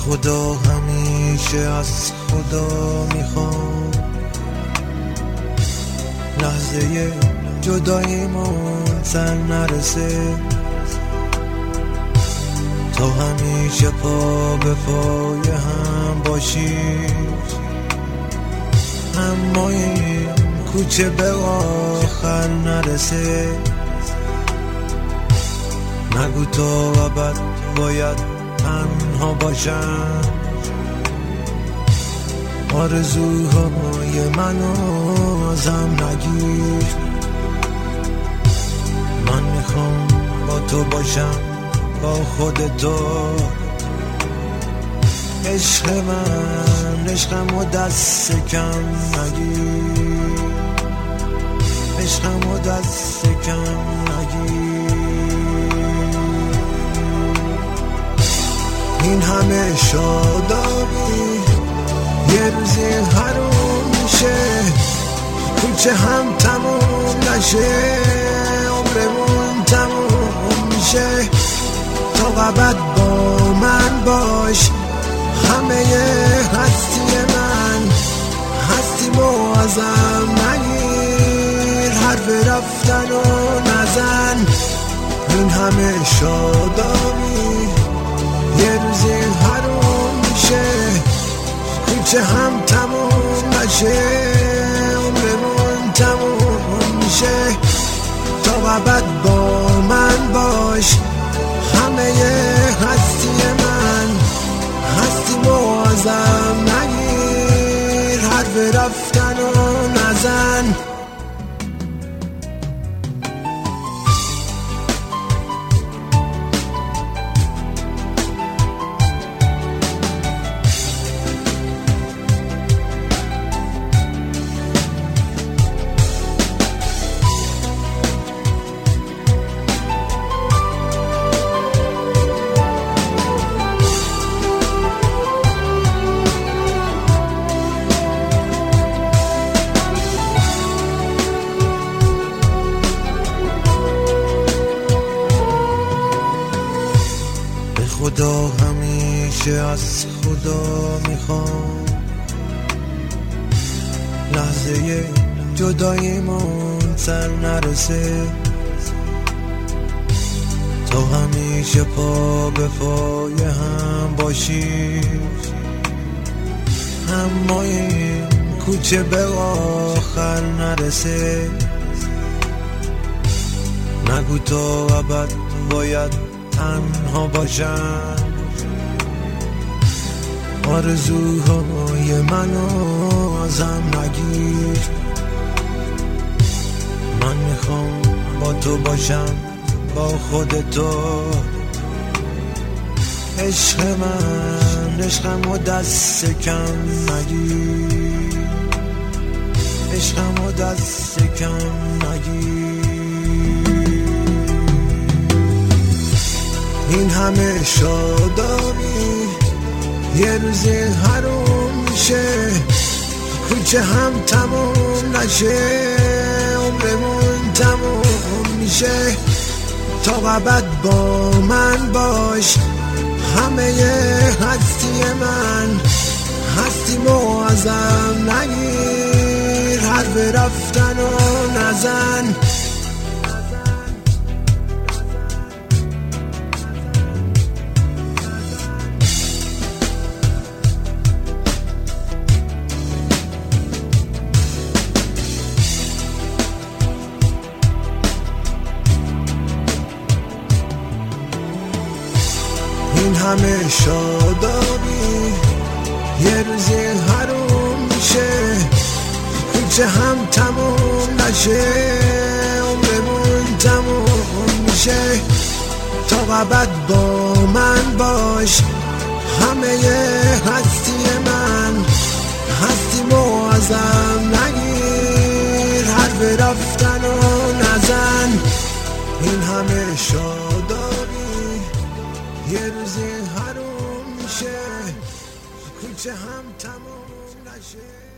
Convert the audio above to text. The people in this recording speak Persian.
خدا همیشه از خدا میخوام لحظه جداییمون سر نرسه، تا همیشه پا به پای هم باشیم، اما این کوچه به آخر نرسه. نگو تا ابد باید تنها باشم، آرزوهای منو ازم نگیر. من میخوام با تو باشم، با خود تو. عشق من عشقمو دست کم نگیر، عشقمو دست کم نگیر. این همه شادابی یه روزی حروم میشه، کوچه هم تموم نشه، عمرمون تموم میشه. تا ابد با من باش، همه هستی من، هستیمو ازم نگیر، حرف رفتن و نزن. این همه شادابی یه روزی حروم میشه، کوچه هم تموم نشه، عمرمون تموم میشه. تا ابد با من باش، همه هستی من، هستیمو ازم نگیر، حرف رفتن و نزن. خدا همیشه از خدا میخوام لحظه جداییمون سر نرسه، تا همیشه پا به پای هم باشیم، اما این کوچه به آخر نرسه. نگو تا ابد باید تنها باشم، آرزوهای منو ازم نگیر. من میخوام با تو باشم، با خود تو. عشق من عشقمو دست کم نگیر، عشقمو دست کم نگیر. این همه شادابی یه روزی حروم میشه، کوچه هم تموم نشه، عمرمون تموم میشه. تا ابد با من باش، همه هستی من، هستیمو ازم نگیر، حرف رفتن و نزن. این همه شادابی یه روزی حروم میشه، کوچه هم تموم نشه، عمرمون تموم میشه. تا ابد با من باش، همه هستی من، هستیمو ازم نگیر، حرف رفتن و نزن. این همه شادابی یه روزی حروم میشه، کوچه هم تموم نشه.